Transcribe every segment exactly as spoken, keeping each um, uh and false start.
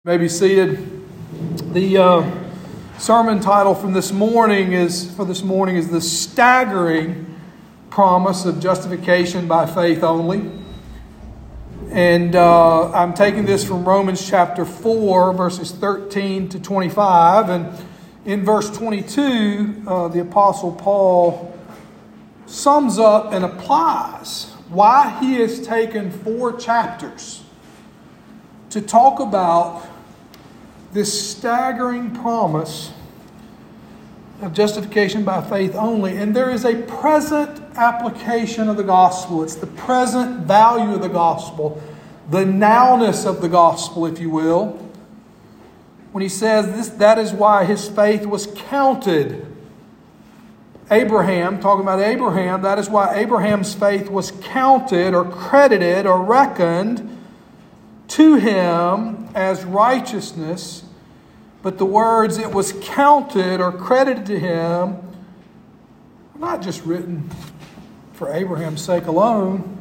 You may be seated. The uh, sermon title from this morning is for this morning is the staggering promise of justification by faith only. And uh, I'm taking this from Romans chapter four, verses thirteen to twenty-five. And in verse twenty-two, uh, the Apostle Paul sums up and applies why he has taken four chapters to talk about this staggering promise of justification by faith only. And there is a present application of the gospel. It's the present value of the gospel, the nowness of the gospel, if you will. When he says this, that is why his faith was counted. Abraham, talking about Abraham, that is why Abraham's faith was counted or credited or reckoned to him as righteousness. But the words "it was counted" or credited to him are not just written for Abraham's sake alone,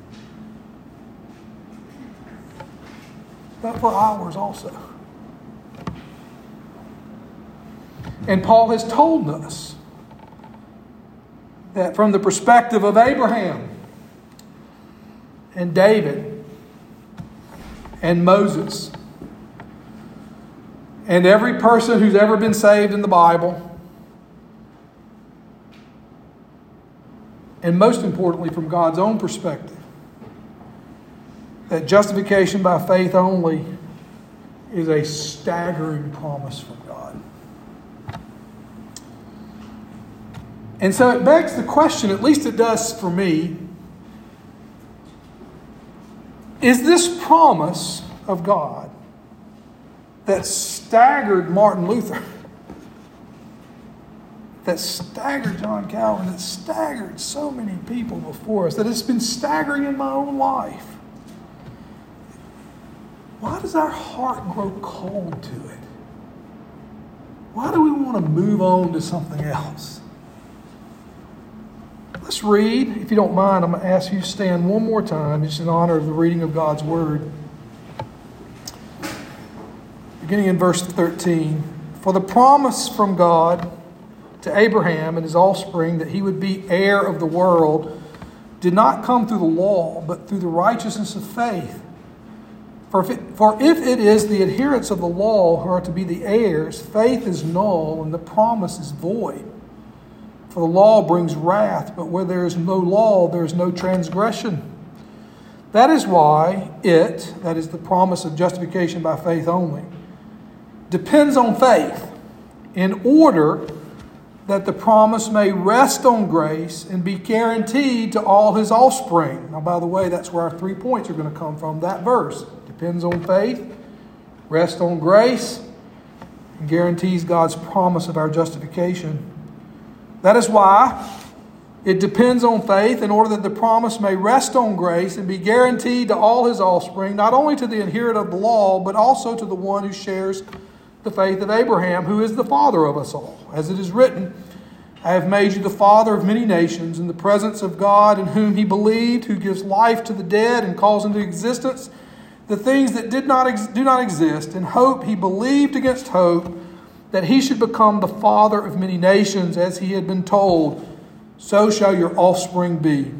but for ours also. And Paul has told us that from the perspective of Abraham and David and Moses and every person who's ever been saved in the Bible, and most importantly from God's own perspective, that justification by faith only is a staggering promise from God. And so it begs the question, at least it does for me, is this promise of God that staggered Martin Luther, that staggered John Calvin, that staggered so many people before us, that it's been staggering in my own life, why does our heart grow cold to it? Why do we want to move on to something else? Let's read. If you don't mind, I'm going to ask you to stand one more time, just in honor of the reading of God's Word. Beginning in verse thirteen. For the promise from God to Abraham and his offspring that he would be heir of the world did not come through the law, but through the righteousness of faith. For if, it, for if it is the adherents of the law who are to be the heirs, faith is null and the promise is void. For the law brings wrath, but where there is no law, there is no transgression. That is why it, that is the promise of justification by faith only, depends on faith, in order that the promise may rest on grace and be guaranteed to all his offspring. Now, by the way, that's where our three points are going to come from, that verse. Depends on faith, rests on grace, and guarantees God's promise of our justification. That is why it depends on faith, in order that the promise may rest on grace and be guaranteed to all his offspring, not only to the inherit of the law, but also to the one who shares the faith of Abraham, who is the father of us all. As it is written, I have made you the father of many nations in the presence of God, in whom he believed, who gives life to the dead and calls into existence the things that did not ex- do not exist. In hope he believed against hope, that he should become the father of many nations, as he had been told, so shall your offspring be.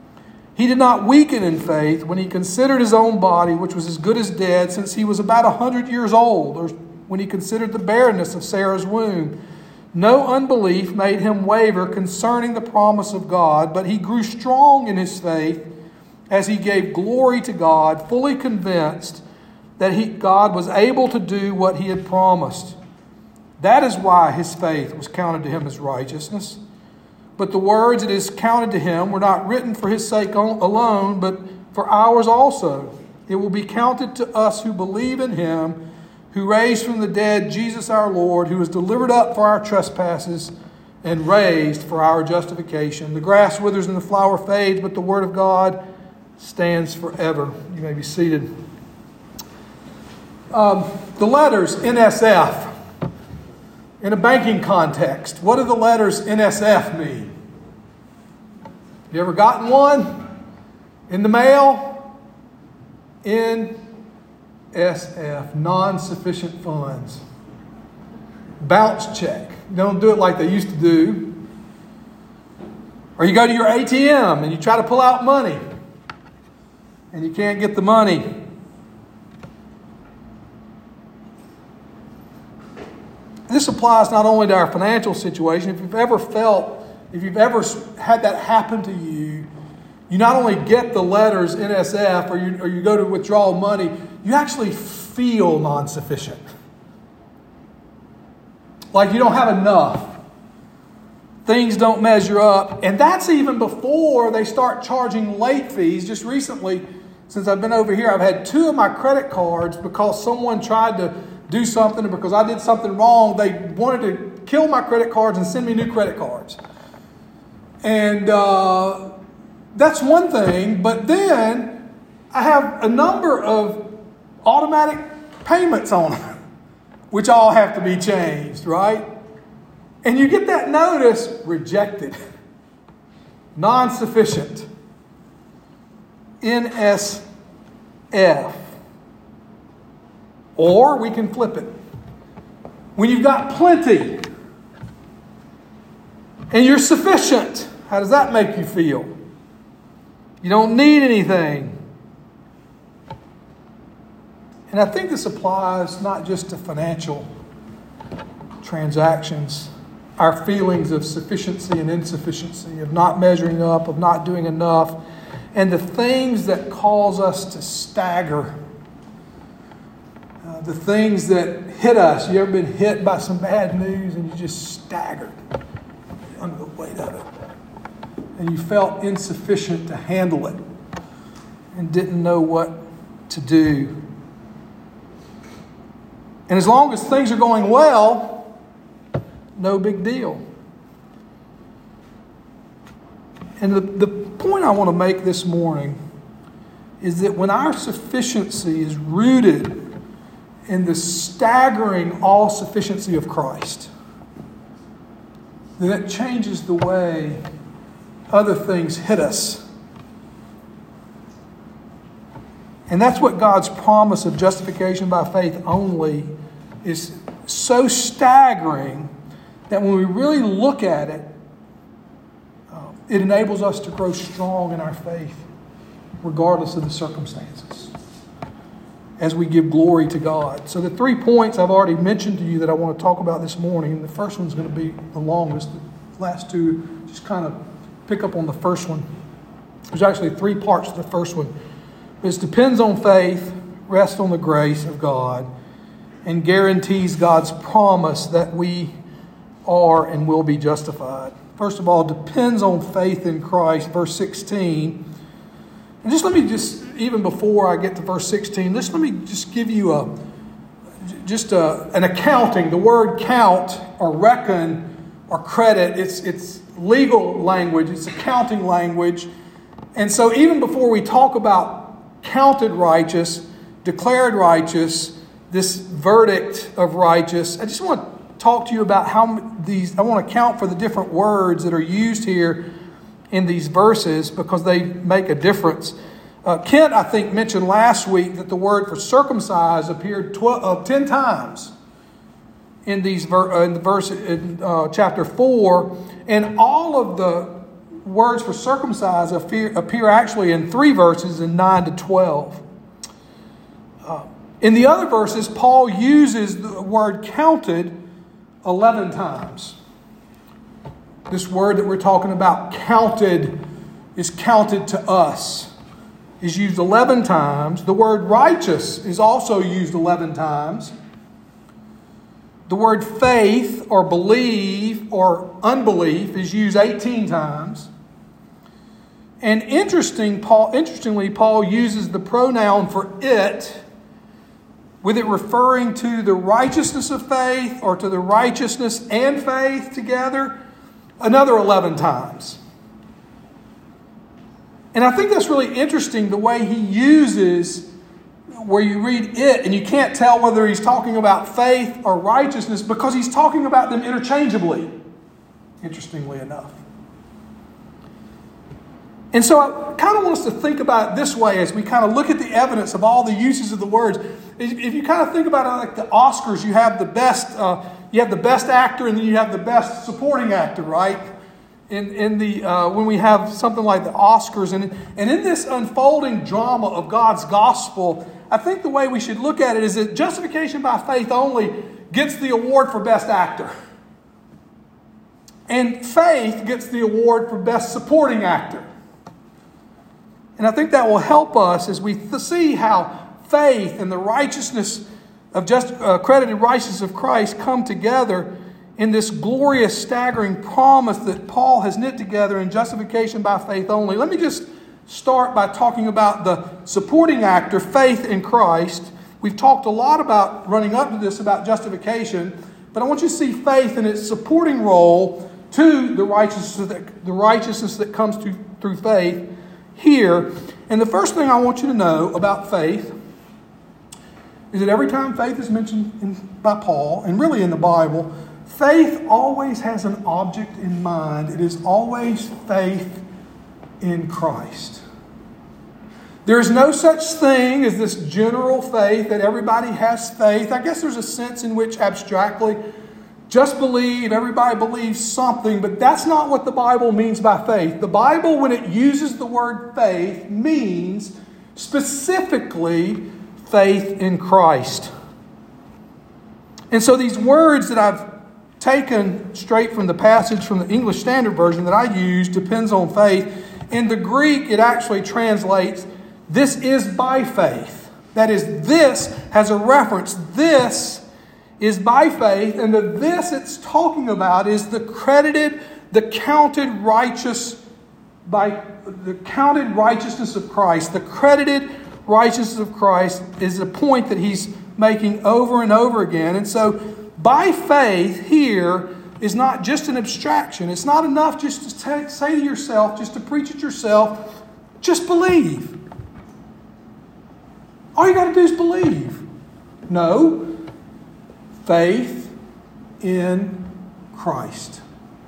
He did not weaken in faith when he considered his own body, which was as good as dead, since he was about a hundred years old, or when he considered the barrenness of Sarah's womb. No unbelief made him waver concerning the promise of God, but he grew strong in his faith as he gave glory to God, fully convinced that he, God was able to do what he had promised. That is why his faith was counted to him as righteousness. But the words "it is counted to him" were not written for his sake alone, but for ours also. It will be counted to us who believe in him, who raised from the dead Jesus our Lord, who was delivered up for our trespasses and raised for our justification. The grass withers and the flower fades, but the word of God stands forever. You may be seated. Um, the letters N S F. In a banking context, what do the letters N S F mean? You ever gotten one in the mail? In S F, non-sufficient funds. Bounce check. You don't do it like they used to do. Or you go to your A T M and you try to pull out money and you can't get the money. This applies not only to our financial situation. If you've ever felt, if you've ever had that happen to you, you not only get the letters N S F or you, or you go to withdraw money, you actually feel non-sufficient. Like you don't have enough. Things don't measure up. And that's even before they start charging late fees. Just recently, since I've been over here, I've had two of my credit cards because someone tried to do something, and because I did something wrong, they wanted to kill my credit cards and send me new credit cards. And uh, that's one thing. But then I have a number of automatic payments on them, which all have to be changed, right? And you get that notice, rejected, non-sufficient, N S F. Or we can flip it. When you've got plenty and you're sufficient, how does that make you feel? You don't need anything. And I think this applies not just to financial transactions, our feelings of sufficiency and insufficiency, of not measuring up, of not doing enough, and the things that cause us to stagger. Uh, the things that hit us. You ever been hit by some bad news and you just staggered under the weight of it? And you felt insufficient to handle it and didn't know what to do. And as long as things are going well, no big deal. And the, the point I want to make this morning is that when our sufficiency is rooted in the staggering all-sufficiency of Christ, then it changes the way other things hit us. And that's what God's promise of justification by faith only is, so staggering that when we really look at it, um, it enables us to grow strong in our faith, regardless of the circumstances, as we give glory to God. So the three points I've already mentioned to you that I want to talk about this morning, the first one's going to be the longest. The last two, just kind of pick up on the first one. There's actually three parts to the first one. It depends on faith, rests on the grace of God, and guarantees God's promise that we are and will be justified. First of all, depends on faith in Christ, verse sixteen. And just let me just, even before I get to verse sixteen, just let me just give you a just a, an accounting. The word count or reckon or credit, it's it's legal language, it's accounting language. And so even before we talk about counted righteous, declared righteous, this verdict of righteous, I just want to talk to you about how these, I want to count for the different words that are used here in these verses because they make a difference. Uh, Kent, I think, mentioned last week that the word for circumcised appeared twelve, uh, ten times in these ver- uh, in the verse in uh, chapter four, and all of the words for circumcised appear, appear actually in three verses in nine to twelve. Uh, in the other verses, Paul uses the word counted eleven times. This word that we're talking about, counted, is counted to us, is used eleven times. The word righteous is also used eleven times. The word faith or believe or unbelief is used eighteen times. And interesting, Paul, interestingly, Paul uses the pronoun for it, with it referring to the righteousness of faith or to the righteousness and faith together, another eleven times. And I think that's really interesting, the way he uses, where you read it and you can't tell whether he's talking about faith or righteousness because he's talking about them interchangeably, interestingly enough. And so I kind of want us to think about it this way as we kind of look at the evidence of all the uses of the words. If you kind of think about it like the Oscars, you have the best, uh, you have the best actor, and then you have the best supporting actor, right? In in the uh, when we have something like the Oscars, and and in this unfolding drama of God's gospel, I think the way we should look at it is that justification by faith only gets the award for best actor, and faith gets the award for best supporting actor. And I think that will help us as we th- see how faith and the righteousness of just uh, credited righteousness of Christ come together in this glorious, staggering promise that Paul has knit together in justification by faith only. Let me just start by talking about the supporting actor, faith in Christ. We've talked a lot about, running up to this, about justification, but I want you to see faith in its supporting role to the righteousness that, the righteousness that comes to, through faith here. And the first thing I want you to know about faith is that every time faith is mentioned in, by Paul, and really in the Bible, faith always has an object in mind. It is always faith in Christ. There is no such thing as this general faith that everybody has faith. I guess there's a sense in which abstractly, just believe, everybody believes something, but that's not what the Bible means by faith. The Bible, when it uses the word faith, means specifically faith in Christ. And so these words that I've taken straight from the passage from the English Standard Version that I use, depends on faith. In the Greek, it actually translates, this is by faith. That is, this has a reference. This is by faith, and the this it's talking about is the credited, the counted righteous by the counted righteousness of Christ. The credited righteousness of Christ is a point that he's making over and over again. And so by faith here is not just an abstraction. It's not enough just to t- say to yourself, just to preach it yourself, just believe. All you got to do is believe. No. Faith in Christ.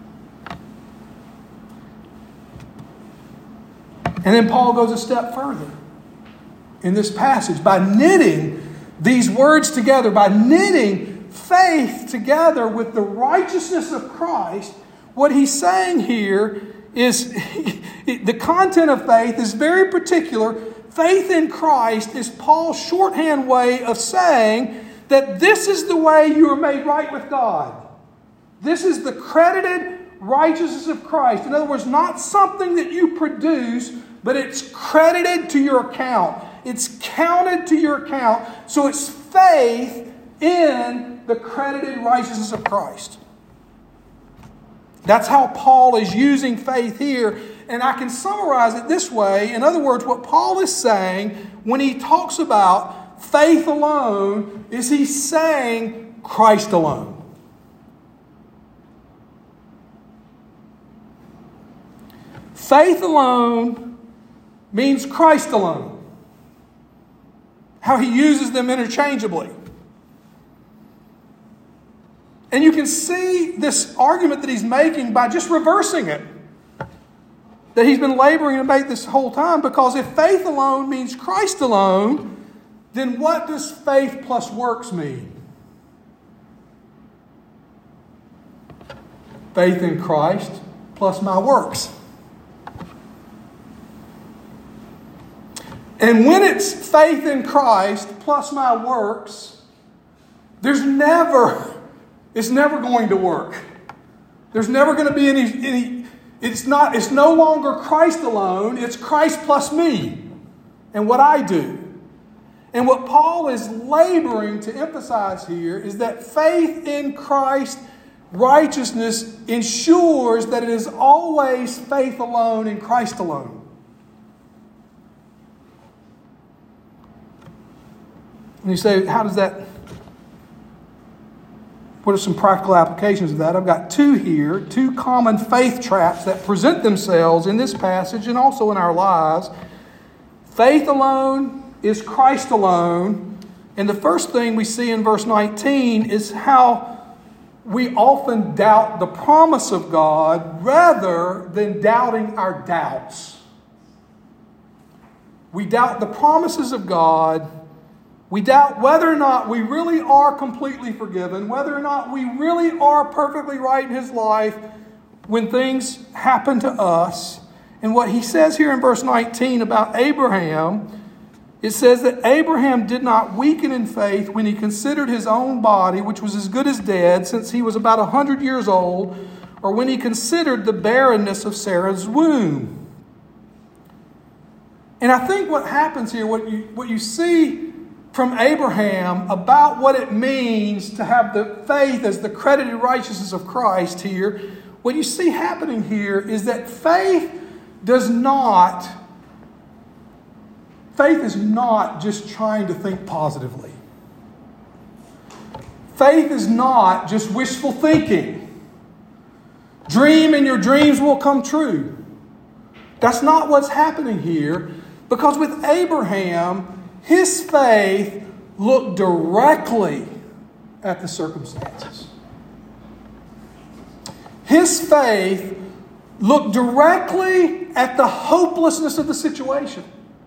And then Paul goes a step further in this passage by knitting these words together, by knitting faith together with the righteousness of Christ. What he's saying here is the content of faith is very particular. Faith in Christ is Paul's shorthand way of saying that this is the way you are made right with God. This is the credited righteousness of Christ. In other words, not something that you produce, but it's credited to your account. It's counted to your account. So it's faith in the credited righteousness of Christ. That's how Paul is using faith here. And I can summarize it this way. In other words, what Paul is saying when he talks about faith alone is he's saying Christ alone. Faith alone means Christ alone. How he uses them interchangeably. And you can see this argument that he's making by just reversing it. That he's been laboring to make this whole time, because if faith alone means Christ alone, then what does faith plus works mean? Faith in Christ plus my works. And when it's faith in Christ plus my works, there's never, it's never going to work. There's never going to be any, any it's not, it's no longer Christ alone, it's Christ plus me and what I do. And what Paul is laboring to emphasize here is that faith in Christ righteousness ensures that it is always faith alone in Christ alone. And you say, how does that, what are some practical applications of that? I've got two here, two common faith traps that present themselves in this passage and also in our lives. Faith alone is Christ alone. And the first thing we see in verse nineteen is how we often doubt the promise of God rather than doubting our doubts. We doubt the promises of God. We doubt whether or not we really are completely forgiven, whether or not we really are perfectly right in His life when things happen to us. And what he says here in verse nineteen about Abraham, it says that Abraham did not weaken in faith when he considered his own body, which was as good as dead, since he was about one hundred years old, or when he considered the barrenness of Sarah's womb. And I think what happens here, what you, what you see from Abraham about what it means to have the faith as the credited righteousness of Christ here, what you see happening here is that faith does not, faith is not just trying to think positively. Faith is not just wishful thinking. Dream and your dreams will come true. That's not what's happening here, because with Abraham, his faith looked directly at the circumstances. His faith looked directly at the hopelessness of the situation.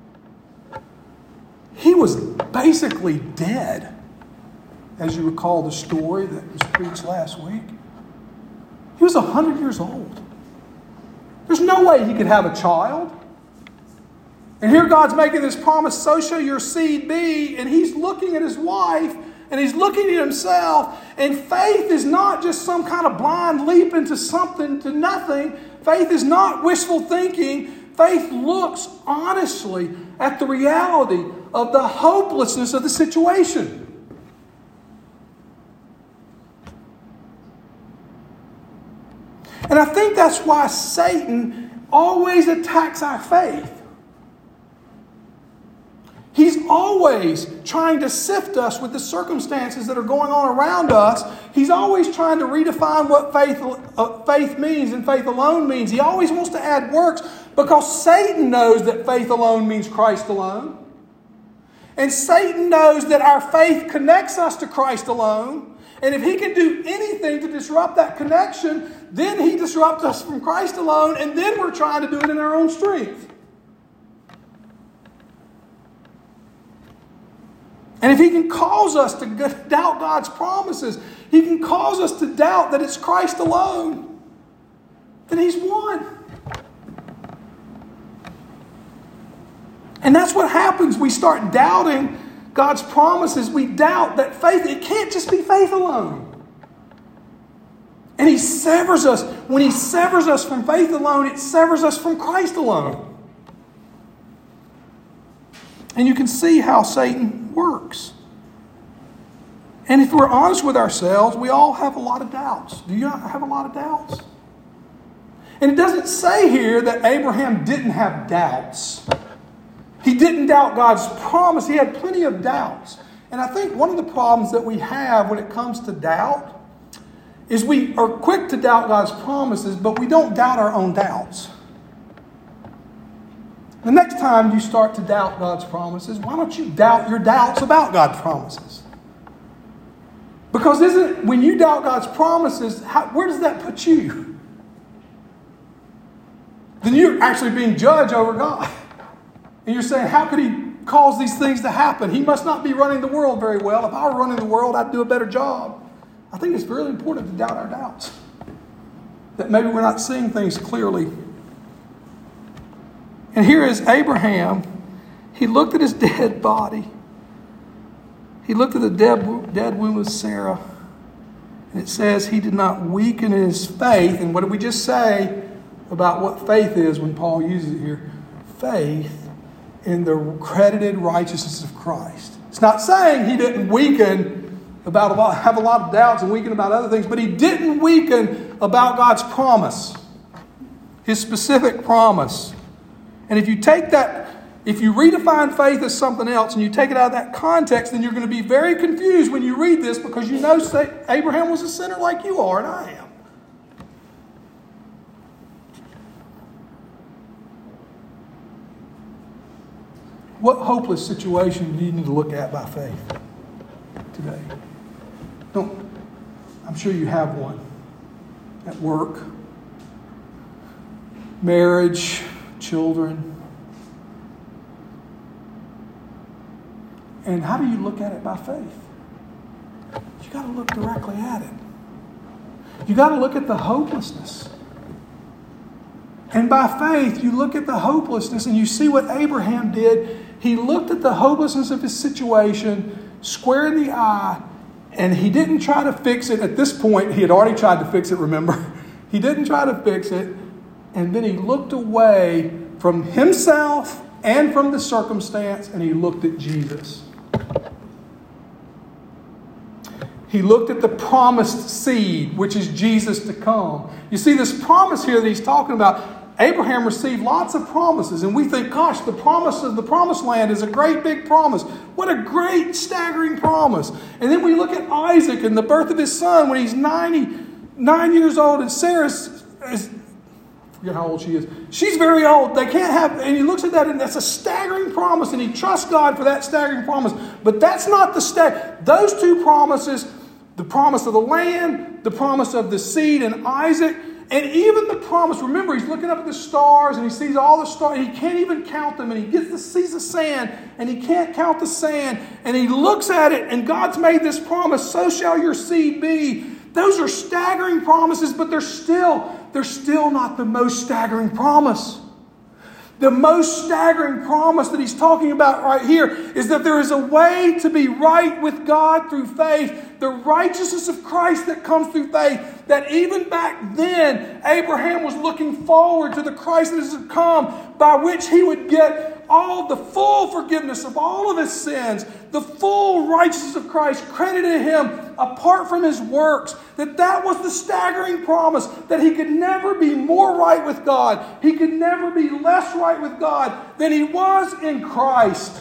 He was basically dead, as you recall the story that was preached last week. He was one hundred years old. There's no way he could have a child. And here God's making this promise, so shall your seed be. And he's looking at his wife and he's looking at himself. And faith is not just some kind of blind leap into something, to nothing. Faith is not wishful thinking. Faith looks honestly at the reality of the hopelessness of the situation. And I think that's why Satan always attacks our faith. He's always trying to sift us with the circumstances that are going on around us. He's always trying to redefine what faith, uh, faith means and faith alone means. He always wants to add works because Satan knows that faith alone means Christ alone. And Satan knows that our faith connects us to Christ alone. And if he can do anything to disrupt that connection, then he disrupts us from Christ alone, and then we're trying to do it in our own strength. And if he can cause us to doubt God's promises, he can cause us to doubt that it's Christ alone, then he's won. And that's what happens. We start doubting God's promises. We doubt that faith, it can't just be faith alone. And he severs us. When he severs us from faith alone, it severs us from Christ alone. And you can see how Satan works. And if we're honest with ourselves, we all have a lot of doubts. Do you have a lot of doubts? And it doesn't say here that Abraham didn't have doubts. He didn't doubt God's promise. He had plenty of doubts. And I think one of the problems that we have when it comes to doubt is we are quick to doubt God's promises, but we don't doubt our own doubts. The next time you start to doubt God's promises, why don't you doubt your doubts about God's promises? Because isn't when you doubt God's promises, how, where does that put you? Then you're actually being judged over God. And you're saying, how could he cause these things to happen? He must not be running the world very well. If I were running the world, I'd do a better job. I think it's really important to doubt our doubts. That maybe we're not seeing things clearly. And here is Abraham. He looked at his dead body. He looked at the dead, dead womb of Sarah. And it says he did not weaken in his faith. And what did we just say about what faith is when Paul uses it here? Faith in the credited righteousness of Christ. It's not saying he didn't weaken about a lot, have a lot of doubts and weaken about other things, but he didn't weaken about God's promise, his specific promise. And if you take that, if you redefine faith as something else and you take it out of that context, then you're going to be very confused when you read this, because you know Abraham was a sinner like you are and I am. What hopeless situation do you need to look at by faith today? Don't, I'm sure you have one. At work, marriage, children. And how do you look at it by faith? You got to look directly at it. You got to look at the hopelessness. And by faith, you look at the hopelessness and you see what Abraham did. He looked at the hopelessness of his situation, square in the eye, and he didn't try to fix it. At this point, he had already tried to fix it, remember? He didn't try to fix it. And then he looked away from himself and from the circumstance, and he looked at Jesus. He looked at the promised seed, which is Jesus to come. You see, this promise here that he's talking about, Abraham received lots of promises, and we think, gosh, the promise of the promised land is a great big promise. What a great, staggering promise. And then we look at Isaac and the birth of his son when he's ninety-nine years old, and Sarah is, is I forget how old she is. She's very old. They can't have, and he looks at that, and that's a staggering promise, and he trusts God for that staggering promise. But that's not the stag. Those two promises, the promise of the land, the promise of the seed and Isaac, and even the promise. Remember, he's looking up at the stars and he sees all the stars. He can't even count them. And he gets to sees the sand and he can't count the sand. And he looks at it and God's made this promise, so shall your seed be. Those are staggering promises, but they're still, they're still not the most staggering promise. The most staggering promise that he's talking about right here is that there is a way to be right with God through faith. The righteousness of Christ that comes through faith. That even back then, Abraham was looking forward to the Christ that is to come, by which he would get all the full forgiveness of all of his sins, the full righteousness of Christ credited to him apart from his works. That that was the staggering promise, that he could never be more right with God. He could never be less right with God than he was in Christ.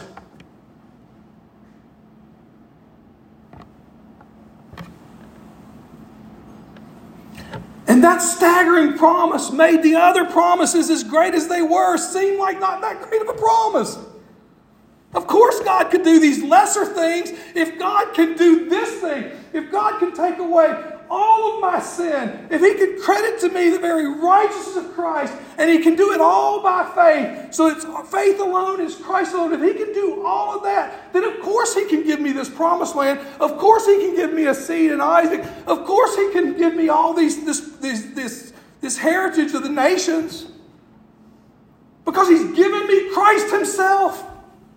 And that staggering promise made the other promises, as great as they were, seem like not that great of a promise. Of course God could do these lesser things. If God could do this thing, if God could take away all of my sin, if he could credit to me the very righteousness of Christ, and he can do it all by faith, so it's faith alone, it's Christ alone. If he can do all of that, then of course he can give me this promised land. Of course he can give me a seed in Isaac. Of course he can give me all these this this this, this heritage of the nations, because he's given me Christ himself.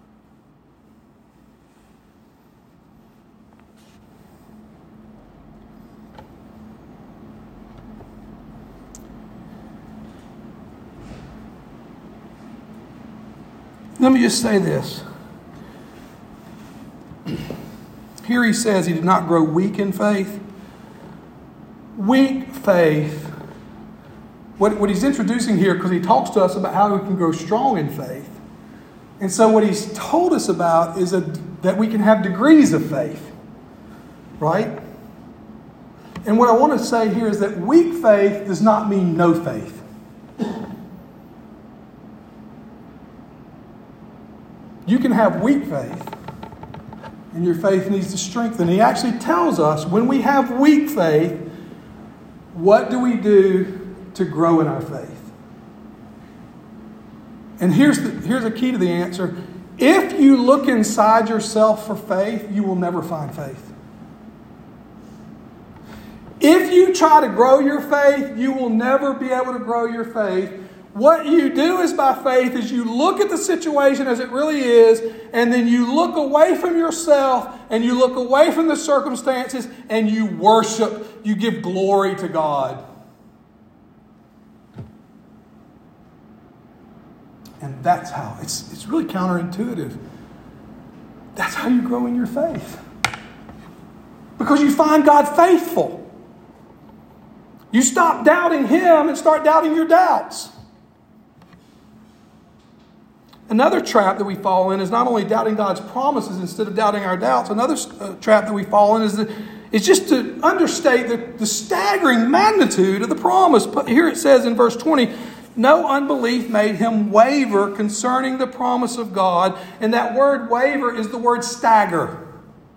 Let me just say this. Here he says he did not grow weak in faith. Weak faith. What, what he's introducing here, because he talks to us about how we can grow strong in faith. And so what he's told us about is a, that we can have degrees of faith. Right? And what I want to say here is that weak faith does not mean no faith. You can have weak faith, and your faith needs to strengthen. He actually tells us when we have weak faith, what do we do to grow in our faith? And here's the, here's a key to the answer. If you look inside yourself for faith, you will never find faith. If you try to grow your faith, you will never be able to grow your faith. What you do is by faith is you look at the situation as it really is, and then you look away from yourself and you look away from the circumstances and you worship, you give glory to God. And that's how, it's, it's really counterintuitive. That's how you grow in your faith. Because you find God faithful. You stop doubting Him and start doubting your doubts. Another trap that we fall in is not only doubting God's promises instead of doubting our doubts. Another uh, trap that we fall in is, that, is just to understate the, the staggering magnitude of the promise. But here it says in verse twenty, no unbelief made him waver concerning the promise of God. And that word waver is the word stagger.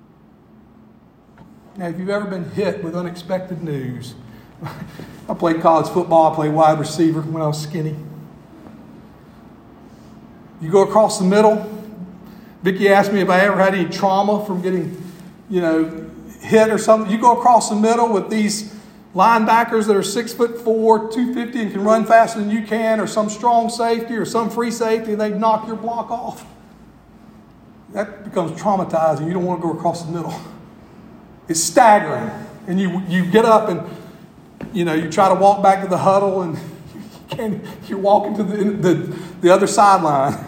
Now, if you've ever been hit with unexpected news, I played college football, I played wide receiver when I was skinny. You go across the middle, Vicki asked me if I ever had any trauma from getting, you know, hit or something. You go across the middle with these linebackers that are six foot four, two fifty, and can run faster than you can, or some strong safety or some free safety, and they knock your block off. That becomes traumatizing. You don't want to go across the middle. It's staggering. And you you get up and, you know, you try to walk back to the huddle, and you can't, you're walking to the, the, the other sideline.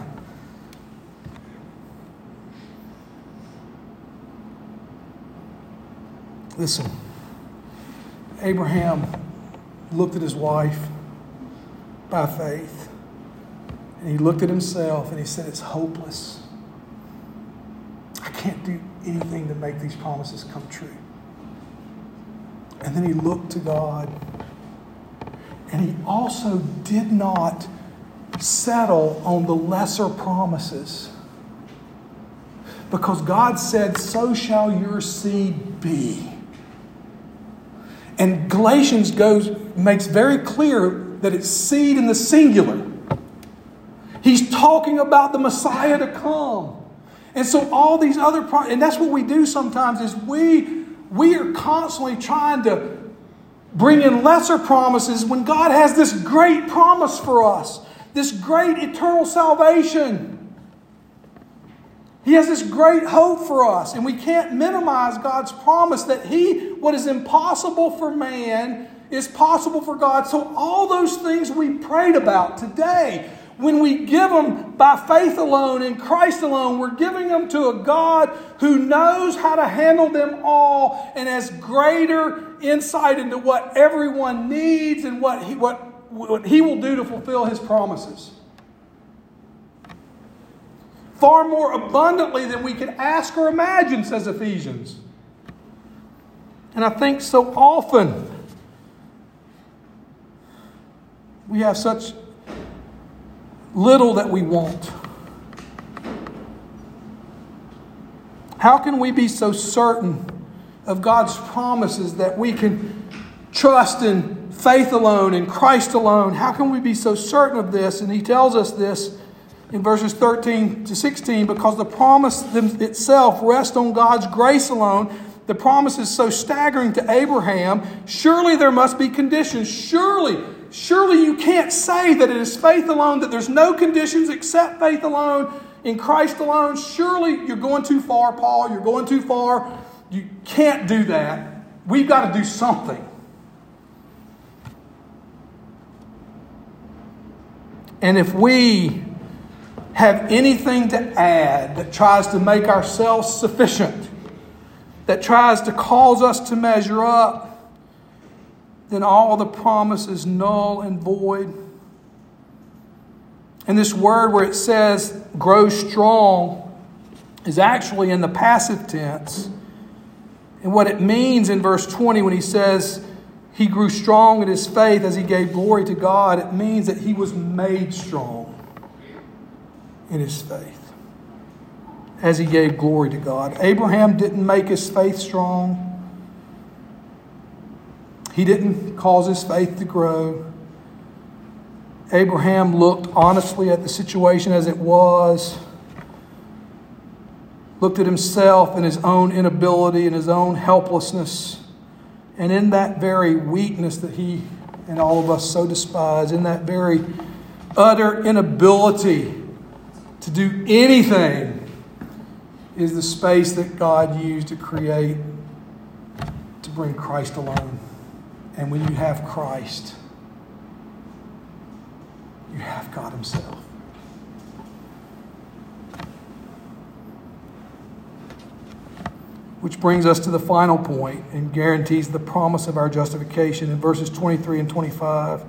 Listen, Abraham looked at his wife by faith, and he looked at himself and he said, it's hopeless. I can't do anything to make these promises come true. And then he looked to God, and he also did not settle on the lesser promises, because God said, so shall your seed be. And Galatians goes makes very clear that it's seed in the singular. He's talking about the Messiah to come. And so all these other pro- and that's what we do sometimes is we we are constantly trying to bring in lesser promises when God has this great promise for us, this great eternal salvation. He has this great hope for us, and we can't minimize God's promise that He, what is impossible for man, is possible for God. So all those things we prayed about today, when we give them by faith alone in Christ alone, we're giving them to a God who knows how to handle them all and has greater insight into what everyone needs and what He, what, what he will do to fulfill His promises. Far more abundantly than we can ask or imagine, says Ephesians. And I think so often we have such little that we want. How can we be so certain of God's promises that we can trust in faith alone, in Christ alone? How can we be so certain of this? And he tells us this in verses thirteen to sixteen, because the promise itself rests on God's grace alone. The promise is so staggering to Abraham. Surely there must be conditions. Surely, surely you can't say that it is faith alone, that there's no conditions except faith alone, in Christ alone. Surely you're going too far, Paul. You're going too far. You can't do that. We've got to do something. And if we have anything to add that tries to make ourselves sufficient, that tries to cause us to measure up, then all the promise is null and void. And this word where it says grow strong is actually in the passive tense. And what it means in verse twenty when he says he grew strong in his faith as he gave glory to God, it means that he was made strong in his faith as he gave glory to God. Abraham didn't make his faith strong. He didn't cause his faith to grow. Abraham looked honestly at the situation as it was, looked at himself and his own inability and his own helplessness. And in that very weakness that he and all of us so despise, in that very utter inability to do anything, is the space that God used to create to bring Christ alone. And when you have Christ, you have God Himself. Which brings us to the final point and guarantees the promise of our justification in verses twenty-three and twenty-five.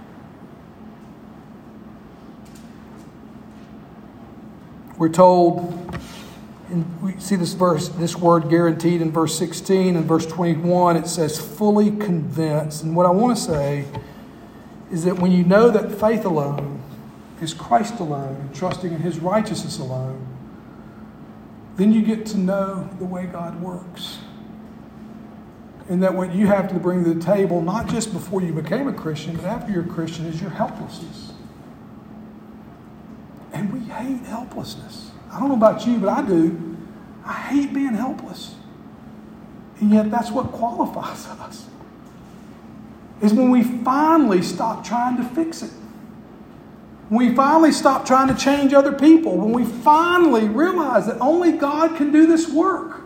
We're told, and we see this verse, this word guaranteed in verse sixteen and verse twenty-one. It says fully convinced. And what I want to say is that when you know that faith alone is Christ alone, and trusting in His righteousness alone, then you get to know the way God works. And that what you have to bring to the table, not just before you became a Christian, but after you're a Christian, is your helplessness. And we hate helplessness. I don't know about you, but I do. I hate being helpless. And yet that's what qualifies us. Is when we finally stop trying to fix it. When we finally stop trying to change other people. When we finally realize that only God can do this work.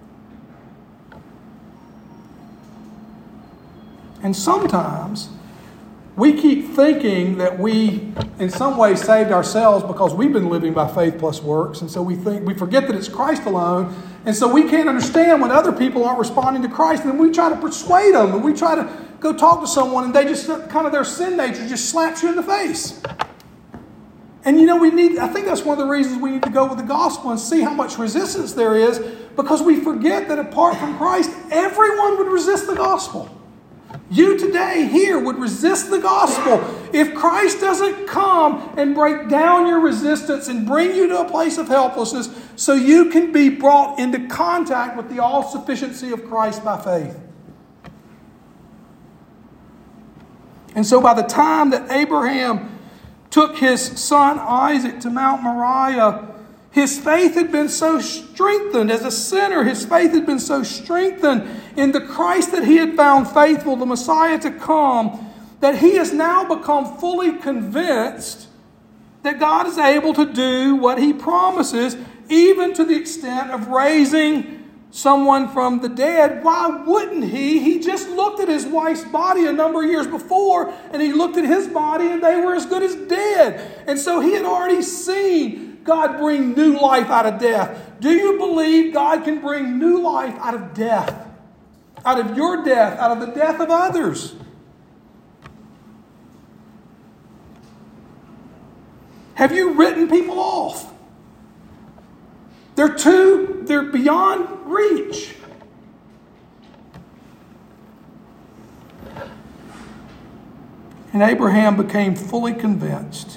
And sometimes we keep thinking that we, in some way, saved ourselves because we've been living by faith plus works. And so we think we forget that it's Christ alone. And so we can't understand when other people aren't responding to Christ. And then we try to persuade them. And we try to go talk to someone and they just, kind of their sin nature just slaps you in the face. And you know, we need, I think that's one of the reasons we need to go with the gospel and see how much resistance there is, because we forget that apart from Christ, everyone would resist the gospel. You today here would resist the gospel if Christ doesn't come and break down your resistance and bring you to a place of helplessness so you can be brought into contact with the all-sufficiency of Christ by faith. And so by the time that Abraham took his son Isaac to Mount Moriah, his faith had been so strengthened as a sinner. His faith had been so strengthened in the Christ that he had found faithful, the Messiah to come, that he has now become fully convinced that God is able to do what he promises, even to the extent of raising someone from the dead. Why wouldn't he? He just looked at his wife's body a number of years before, and he looked at his body, and they were as good as dead. And so he had already seen God bring new life out of death. Do you believe God can bring new life out of death? Out of your death, out of the death of others? Have you written people off? They're too, they're beyond reach. And Abraham became fully convinced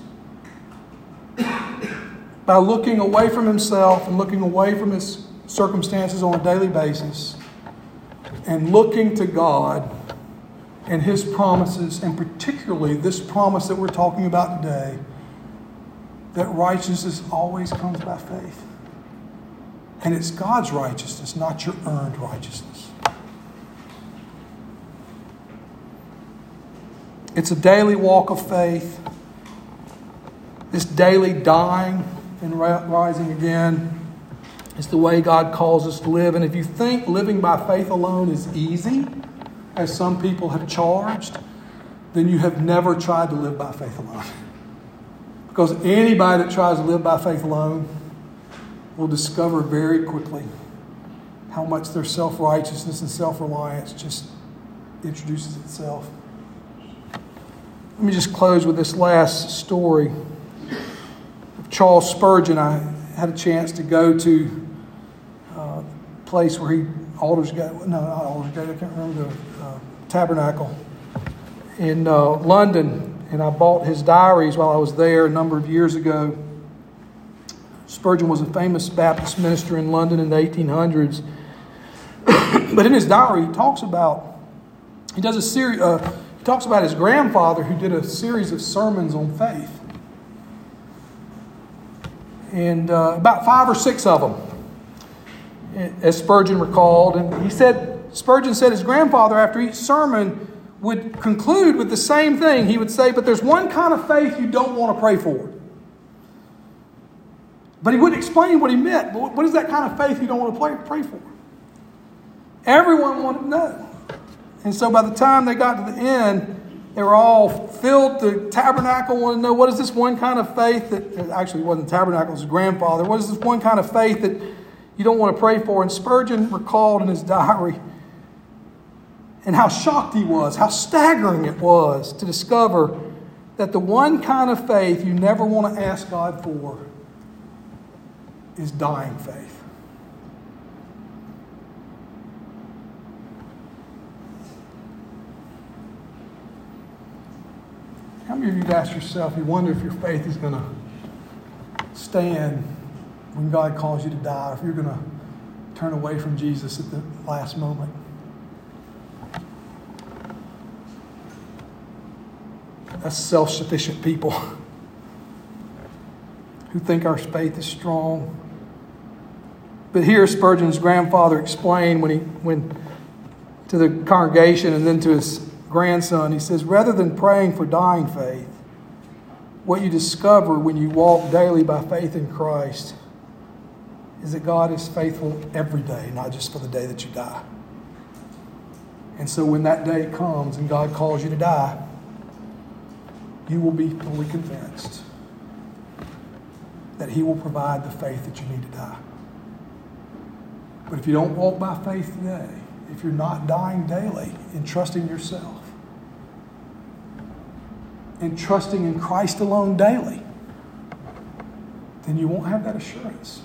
by looking away from himself and looking away from his circumstances on a daily basis and looking to God and his promises, and particularly this promise that we're talking about today, that righteousness always comes by faith. And it's God's righteousness, not your earned righteousness. It's a daily walk of faith. This daily dying and rising again is the way God calls us to live. And if you think living by faith alone is easy, as some people have charged, then you have never tried to live by faith alone. Because anybody that tries to live by faith alone will discover very quickly how much their self-righteousness and self-reliance just introduces itself. Let me just close with this last story of Charles Spurgeon. I had a chance to go to a place where he, Aldersgate, no, not Aldersgate, I can't remember the uh, tabernacle in uh, London. And I bought his diaries while I was there a number of years ago. Spurgeon was a famous Baptist minister in London in the eighteen hundreds. But in his diary, he talks about, he does a series, uh, he talks about his grandfather who did a series of sermons on faith. And uh, about five or six of them, as Spurgeon recalled. And he said, Spurgeon said his grandfather, after each sermon, would conclude with the same thing. He would say, but there's one kind of faith you don't want to pray for. But he wouldn't explain what he meant. But what is that kind of faith you don't want to pray, pray for? Everyone wanted to know. And so by the time they got to the end, they were all filled to tabernacle, wanting to know, what is this one kind of faith that, actually it wasn't tabernacle, it was his grandfather. What is this one kind of faith that you don't want to pray for? And Spurgeon recalled in his diary, and how shocked he was, how staggering it was to discover that the one kind of faith you never want to ask God for is dying faith. How many of you ask yourself, you wonder if your faith is going to stand when God calls you to die, or if you're going to turn away from Jesus at the last moment? That's self-sufficient people who think our faith is strong. But here Spurgeon's grandfather explained when he when to the congregation and then to his grandson, he says, rather than praying for dying faith, what you discover when you walk daily by faith in Christ is that God is faithful every day, not just for the day that you die. And so when that day comes and God calls you to die, you will be fully convinced that He will provide the faith that you need to die. But if you don't walk by faith today, if you're not dying daily and trusting yourself and trusting in Christ alone daily, then you won't have that assurance.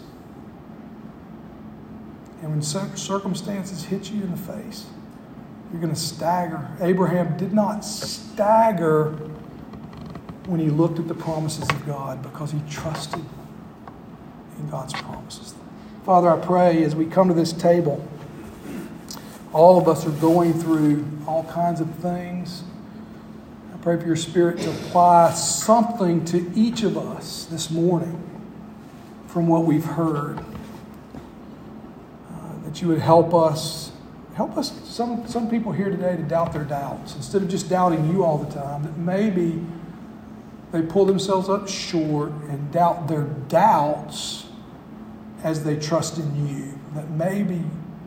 And when circumstances hit you in the face, you're going to stagger. Abraham did not stagger when he looked at the promises of God because he trusted in God's promises. Father, I pray as we come to this table, all of us are going through all kinds of things. I pray for your Spirit to apply something to each of us this morning from what we've heard. Uh, that you would help us, help us, some, some people here today to doubt their doubts. Instead of just doubting you all the time, that maybe they pull themselves up short and doubt their doubts as they trust in you. That maybe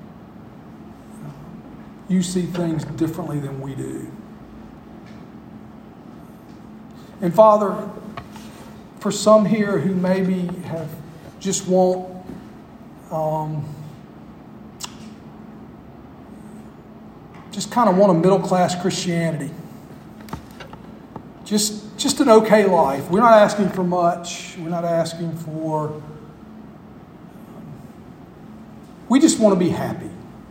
you see things differently than we do. And Father, for some here who maybe have just want um, just kind of want a middle-class Christianity. Just, just an okay life. We're not asking for much. We're not asking for... We just want to be happy.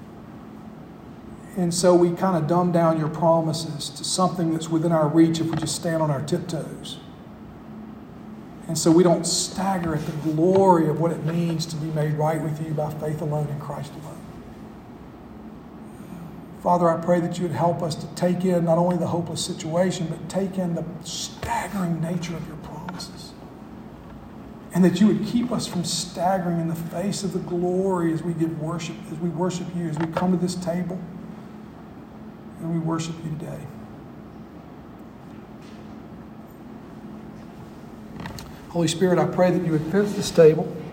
And so we kind of dumb down your promises to something that's within our reach if we just stand on our tiptoes. And so we don't stagger at the glory of what it means to be made right with you by faith alone in Christ alone. Father, I pray that you would help us to take in not only the hopeless situation, but take in the staggering nature of your promises. And that you would keep us from staggering in the face of the glory as we give worship, as we worship you, as we come to this table and we worship you today. Holy Spirit, I pray that you would fill this table.